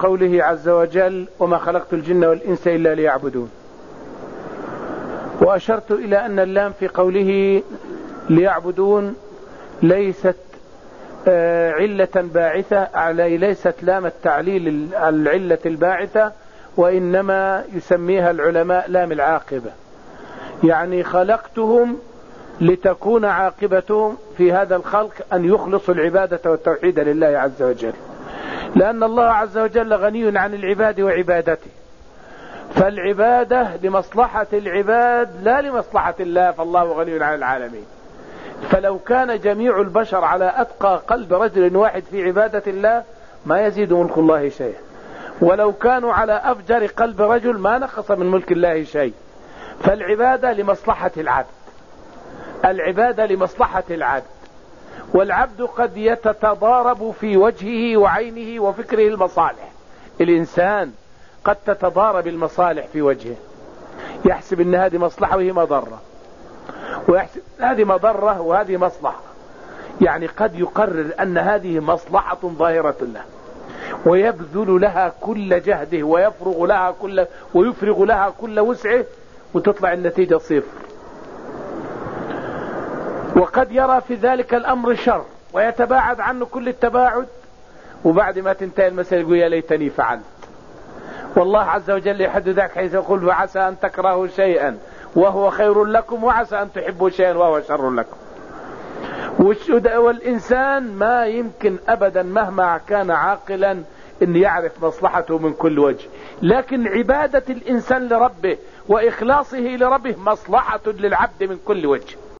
قوله عز وجل وما خلقت الجن والإنس إلا ليعبدون. وأشرت إلى أن اللام في قوله ليعبدون ليست علة باعثة، ليست لام التعليل العلة الباعثة، وإنما يسميها العلماء لام العاقبة، يعني خلقتهم لتكون عاقبتهم في هذا الخلق أن يخلصوا العبادة والتوحيد لله عز وجل، لأن الله عز وجل غني عن العباد وعبادته، فالعبادة لمصلحة العباد لا لمصلحة الله، فالله غني عن العالمين. فلو كان جميع البشر على أتقى قلب رجل واحد في عبادة الله ما يزيد ملك الله شيئا، ولو كانوا على أفجر قلب رجل ما نقص من ملك الله شيء. فالعبادة لمصلحة العبد، العبادة لمصلحة العبد، والعبد قد يتضارب في وجهه وعينه وفكره المصالح. الإنسان قد تتضارب المصالح في وجهه، يحسب أن هذه مصلحة وهي مضرة، ويحسب هذه مضرة وهذه مصلحة، يعني قد يقرر أن هذه مصلحة ظاهرة له ويبذل لها كل جهده ويفرغ لها كل وسعه، وتطلع النتيجة صفر. وقد يرى في ذلك الأمر شر ويتباعد عنه كل التباعد، وبعد ما تنتهي المسألة يقول يا ليتني فعلت. والله عز وجل يحدد ذلك حيث يقول وعسى أن تكرهوا شيئا وهو خير لكم وعسى أن تحبوا شيئا وهو شر لكم. والإنسان ما يمكن أبدا مهما كان عاقلا أن يعرف مصلحته من كل وجه، لكن عبادة الإنسان لربه وإخلاصه لربه مصلحة للعبد من كل وجه.